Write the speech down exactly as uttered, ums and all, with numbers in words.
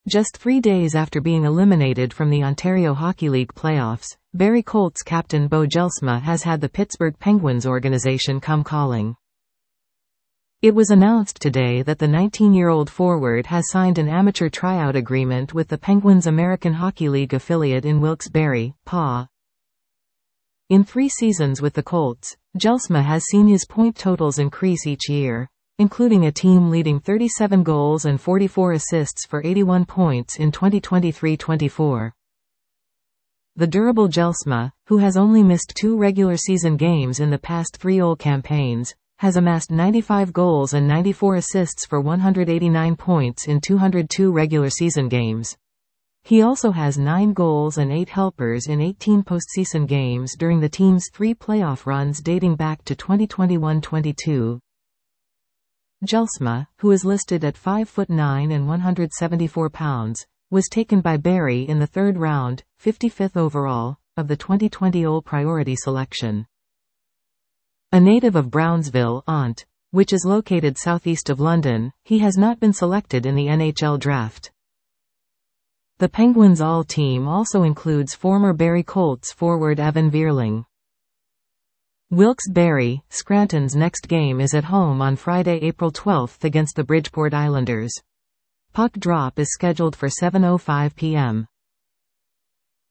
Just three days after being eliminated from the Ontario Hockey League playoffs, Barrie Colts captain Bo Jelsma has had the Pittsburgh Penguins organization come calling. It was announced today that the nineteen-year-old forward has signed an amateur tryout agreement with the Penguins' American Hockey League affiliate in Wilkes-Barre, P A. In three seasons with the Colts, Jelsma has seen his point totals increase each year, including a team-leading thirty-seven goals and forty-four assists for eighty-one points in twenty twenty-three twenty-four. The durable Jelsma, who has only missed two regular season games in the past three O L campaigns, has amassed ninety-five goals and ninety-four assists for one hundred eighty-nine points in two hundred two regular season games. He also has nine goals and eight helpers in eighteen postseason games during the team's three playoff runs dating back to twenty twenty-one twenty-two. Jelsma, who is listed at five foot nine and one hundred seventy-four pounds, was taken by Barrie in the third round, fifty-fifth overall, of the twenty twenty O L priority selection. A native of Brownsville, Ont, which is located southeast of London, he has not been selected in the N H L draft. The Penguins' all-team also includes former Barrie Colts forward Evan Vierling. Wilkes-Barre, Scranton's next game is at home on Friday, April twelfth against the Bridgeport Islanders. Puck drop is scheduled for seven oh five p m